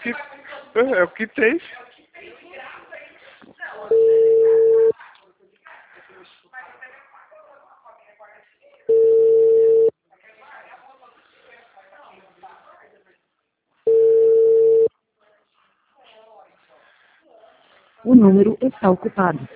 que, é o que tem. O número está ocupado.